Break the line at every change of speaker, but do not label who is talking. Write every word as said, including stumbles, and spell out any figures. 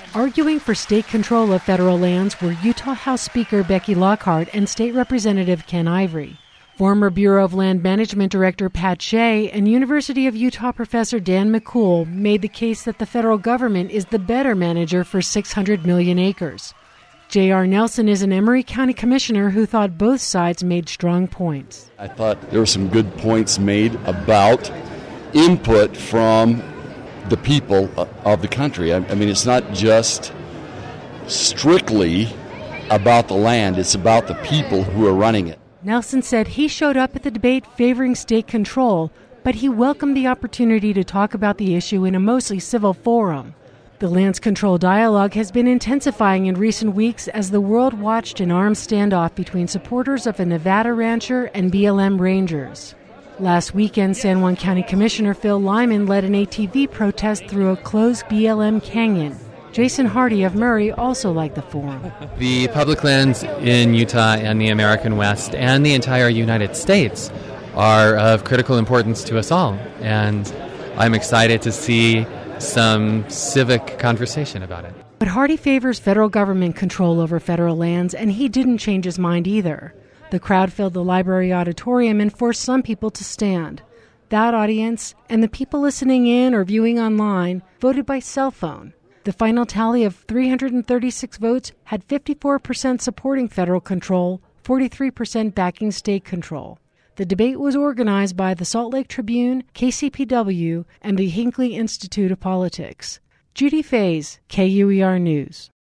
Arguing for state control of federal lands were Utah House Speaker Becky Lockhart and State Representative Ken Ivory. Former Bureau of Land Management Director Pat Shea and University of Utah professor Dan McCool made the case that the federal government is the better manager for six hundred million acres. J R Nelson is an Emery County commissioner who thought both sides made strong points.
I thought there were some good points made about input from the people of the country. I mean, it's not just strictly about the land, it's about the people who are running it.
Nelson said he showed up at the debate favoring state control, but he welcomed the opportunity to talk about the issue in a mostly civil forum. The lands control dialogue has been intensifying in recent weeks as the world watched an armed standoff between supporters of a Nevada rancher and B L M rangers. Last weekend, San Juan County Commissioner Phil Lyman led an A T V protest through a closed B L M canyon. Jason Hardy of Murray also liked the forum.
The public lands in Utah and the American West and the entire United States are of critical importance to us all, and I'm excited to see some civic conversation about it.
But Hardy favors federal government control over federal lands, and he didn't change his mind either. The crowd filled the library auditorium and forced some people to stand. That audience, and the people listening in or viewing online, voted by cell phone. The final tally of three hundred thirty-six votes had fifty-four percent supporting federal control, forty-three percent backing state control. The debate was organized by the Salt Lake Tribune, K C P W, and the Hinckley Institute of Politics. Judy Fays, K U E R News.